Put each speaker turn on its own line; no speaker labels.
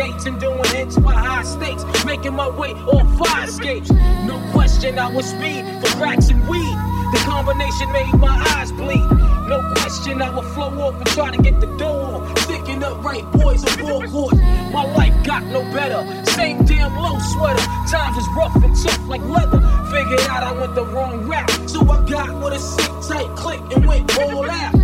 gates and doing hits by high stakes, making my way on fire escapes. No question I was speed for cracks and weed. The combination made my eyes bleed. No question I would flow off and try to get the dough off. Sticking up right boys on ball court. My life got no better. Same damn low sweater. Times was rough and tough like leather. Figured out I went the wrong route, so I got with a sick tight click and went all out.